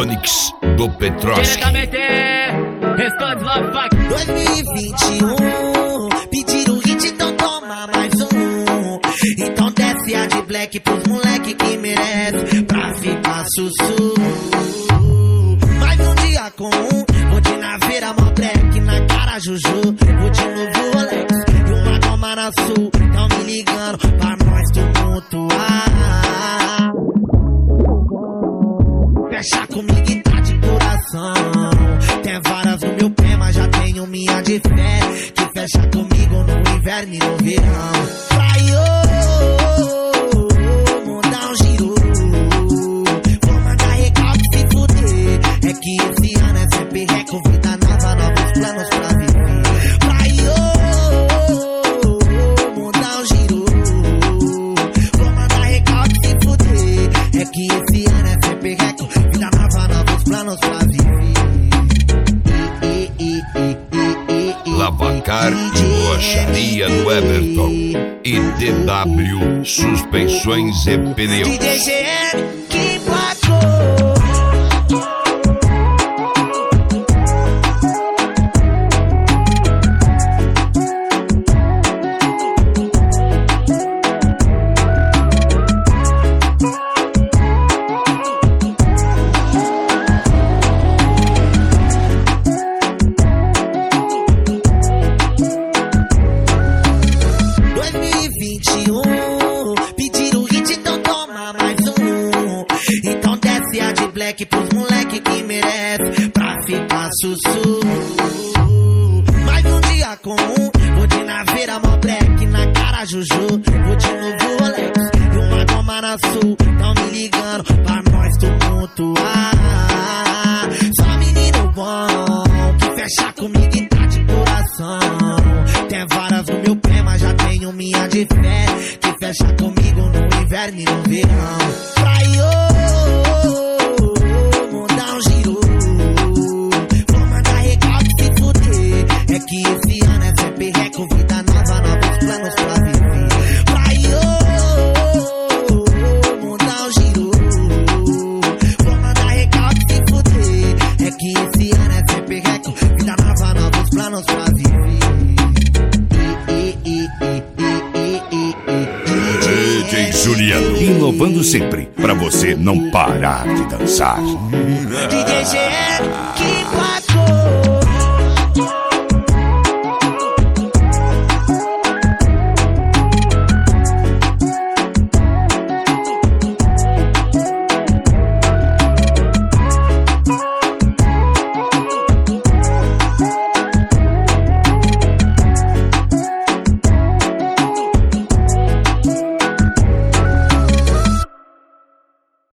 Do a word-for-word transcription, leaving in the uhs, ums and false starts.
Onix do Petroski. dois mil e vinte e um, pediram hit, então toma mais um. Então desce a de black pros moleque que merece, pra ficar sussu. Mais um dia comum, vou de naveira, mó black, na cara Juju. Vou de novo Rolex e uma goma na sul. Tão me ligando pra nós tumultuar. Fecha comigo e tá de coração. Tem várias no meu pé, mas já tenho minha de fé, que fecha comigo no inverno e no verão. Vai, oh, mandar um giro. Vou mandar recalque se fuder. É que esse ano é sempre reco, vida nova, novos planos pra viver. Vai, oh, mandar um giro. Vou mandar recalque se fuder. É que esse ano é sempre reco, vida nova, novos planos pra viver. Lavacar e Borracharia do Everton e D W Suspensões e Pneus. D J G M que placou. Pediram hit, então toma mais um. Então desce a de black pros moleque que merece, pra ficar sussu. Mais um dia comum, vou de naveira, mó black, na cara Juju. Vou de novo Rolex e uma goma na sul. Tão me ligando pra nós tumultuar. Só menino bom, que fecha comigo e tá de coração. Tem varas no meu pé, mas já tenho minha de fé, que fecha comigo no inverno e no verão. Vai, oh, mandar um giro. Vou mandar recalque se fuder. É que esse ano é sempre reco, vida nova, novos planos pra viver. Vai, oh, mandar um giro. Vou mandar recalque se fuder. É que esse ano é sempre reco, vida nova, novos planos pra viver. D J Juliano, inovando sempre, pra você não parar de dançar. D J G M que